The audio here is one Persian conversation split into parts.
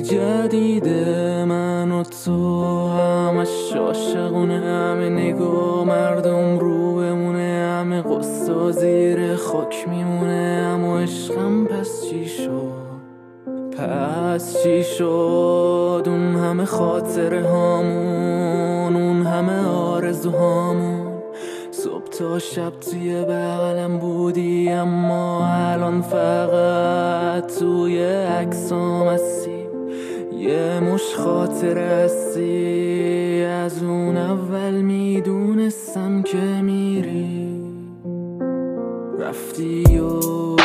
جدید من و تو همش عاشقونه، همه نگاه مردم رو بمونه، همه قصه زیر خاک میمونه. اما عشقم پس چی شد؟ پس چی شد؟ اون همه خاطره هامون، اون همه آرزوهامون، صبح تا شب توی بغلم بودی، اما الان فقط توی عکسام هستی. یه مش خاطره هستی، از اون اول میدونستم که میری، رفتی و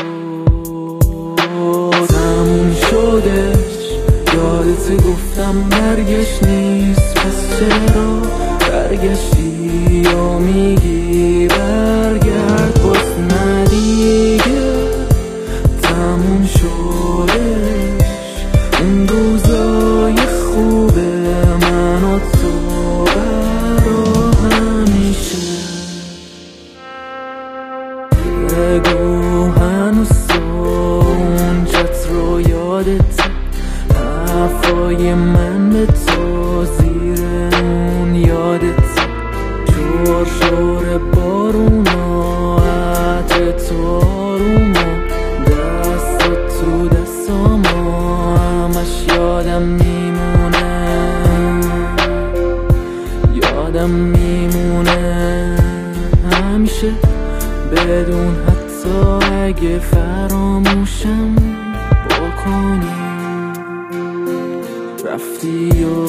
تموم شدش. یادت گفتم برگشت نیست، پس چرا برگشتی یا میگی برگرد؟ باز نه دیگه تموم شدش اون روزای خوب من و تو برا همیشه. بگو هنوز اون چت رو یادت، حرفای من به تو زیر اون یادت، شور بارونا عطر تو آروما، دستات تو دستاما همش یادم میمونه، یادم میمونه همیشه، بدون حتی اگه فراموشم بکنی. رفتی و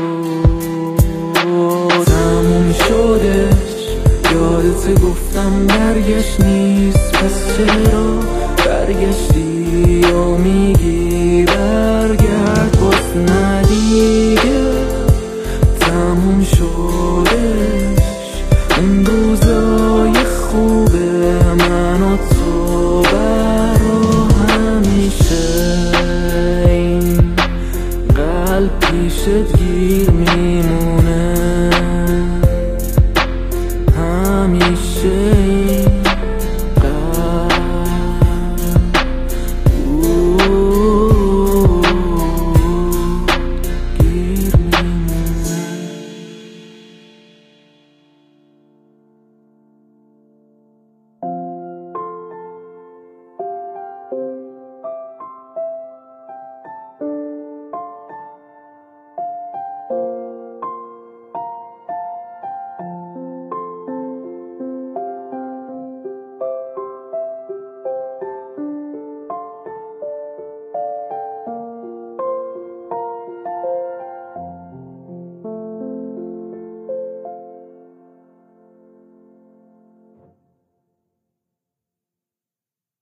تموم شدش. یادت گفتم برگشت نیست، پس چرا برگشتی یا میگی